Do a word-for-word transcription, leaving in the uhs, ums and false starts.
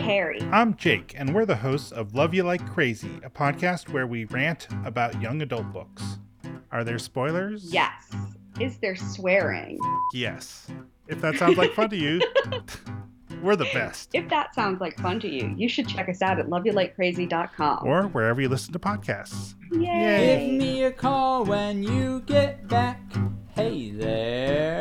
Carrie. I'm Jake, and we're the hosts of Love You Like Crazy, a podcast where we rant about young adult books. Are there spoilers? Yes. Is there swearing? Yes. If that sounds like fun to you, we're the best. If that sounds like fun to you, you should check us out at love you like crazy dot com. Or wherever you listen to podcasts. Yay! Yay. Give me a call when you get back. Hey there.